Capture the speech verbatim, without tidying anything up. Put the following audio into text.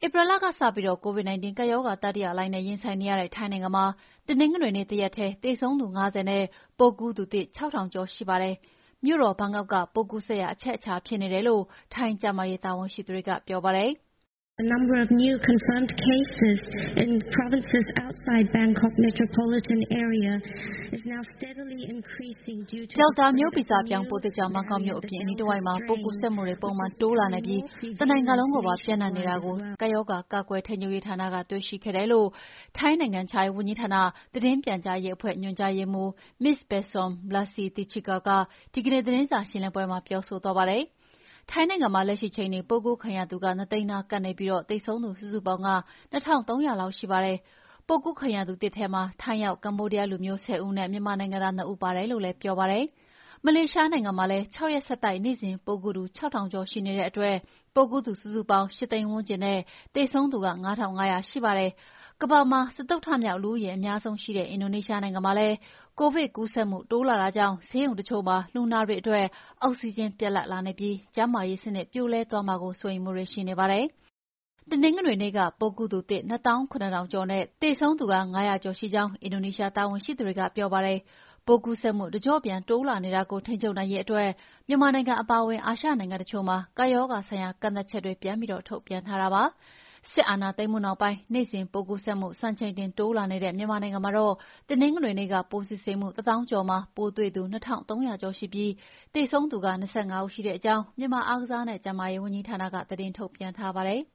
ဧပြီလကစပြီး ကိုဗစ် ၁၉ ကပ်ရောဂါတတိယလှိုင်းနဲ့ရင်ဆိုင်နေရတဲ့ထိုင်းနိုင်ငံမှာတနင်္ဂနွေနေ့တရက်ထဲသေဆုံးသူ၅၀နဲ့ပိုးကူးသူသစ်၆ထောင်ကျော်ရှိပါတယ်။မြို့တော်ဘန်ကောက်ကပိုးကူးစက်ရာအချက်အခြာဖြစ်နေတယ်လို့ထိုင်းကျန်းမာရေးတာဝန်ရှိသူတွေကပြောပါတယ်။ The number of new confirmed cases in provinces outside Bangkok metropolitan area is now steadily increasing due to ကြောက်တာမျိုးဗီဇပြောင်းပိုးသစ်ကြောင့်ဘန်ကောက်မြို့အပြင်အနီးတစ်ဝိုက်မှာပိုးကူးစက်မှုတွေပုံမှန်တိုးလာနေပြီးတနိုင်ငံလုံးကိုပါပြန့်နှံ့နေတာကိုကပ်ရောဂါကာကွယ်ထိန်းချုပ်ရေးဌာနကတွေ့ရှိခဲ့တယ်လို့ထိုင်းနိုင်ငံခြားရေးဝန်ကြီးဌာနသတင်းပြန်ကြားရေးအဖွဲ့ညွှန်ကြားရေးမှူး Miz Petsom Balasiltichika ကဒီကနေ့သတင်းစာရှင်းလင်းပွဲမှာပြောဆိုသွားပါတယ်။ထိုင်းနိုင်ငံမှာလက်ရှိချိန်ထိပိုးကူးခံရသူကနှစ်သိန်းနားကပ်နေပြီးသေဆုံးသူစုစုပေါင်းက၂ထောင်သုံးရာလောက်ရှိပါတယ်။ပိုးကူးခံရသူသစ်ထဲမှာထိုင်းရောက်ကမ္ဘောဒီးယားလူမျိုး၁၀ဦးနဲ့မြန်မာနိုင်ငံသား၂ဦးပါတယ်လို့လည်းပြောပါတယ်။မလေးရှားနိုင်ငံမှာလည်း၆ရက်ဆက်တိုက်နေ့စဉ်ပိုးကူးသူ၆ထောင်ကျော်ရှိနေတဲ့အတွက်ပိုးကူးသူစုစုပေါင်း၈သိန်းဝန်းကျင်နဲ့သေဆုံးသူက၅ထောင်၅ရာရှိပါတယ်။ကမ္ဘာမှာစတုတ္ထမြောက်လူဦးရေအများဆုံးရှိတဲ့အင်ဒိုနီးရှားနိုင်ငံမှာလည်းကိုဗစ်ကူးစက်မှုတိုးလာတာကြောင့်ဆေးရုံတချို့မှာလူနာတွေအတွက်အောက်ဆီဂျင်ပြတ်လတ်လာနေပြီးကျန်းမာရေးစနစ်ပြိုလဲသွားမှာကိုစိုးရိမ်မှုတွေရှိနေပါတယ်။တနင်္ဂနွေနေ့ကပိုးကူးသူသစ်၂သောင်း၇ထောင်ကျော်နဲ့သေဆုံးသူက၅ရာကျော်ရှိကြောင်းအင်ဒိုနီးရှားတာဝန်ရှိသူတွေကပြောပါတယ်။ပိုးကူးစက်မှုတကျော့ပြန်တိုးလာနေတာကိုထိန်းချုပ်နိုင်ရေးအတွက်မြန်မာနိုင်ငံအပါအဝင်အာရှနိုင်ငံတချို့မှာကပ်ရောဂါဆိုင်ရာကန့်သတ်ချက်တွေပြန်ပြီးထုတ်ပြန်ထားတာပါ။စစ်အာဏာသိမ်းမှုနောက်ပိုင်းနေ့စဉ်ပိုးကူးစက်မှုစံချိန်တင်တိုးလာနေတဲ့မြန်မာနိုင်ငံမှာတော့တနင်္ဂနွေနေ့ကပိုးစစ်ဆေးမှုတသောင်းကျော်မှာပိုးတွေ့သူ၂ထောင်သုံးရာကျော်ရှိပြီးသေဆုံးသူက၂၅ဦးရှိတဲ့အကြောင်းမြန်မာအားကစားနဲ့ကျန်းမာရေးဝန်ကြီးဌာနကသတင်းထုတ်ပြန်ထားပါတယ်။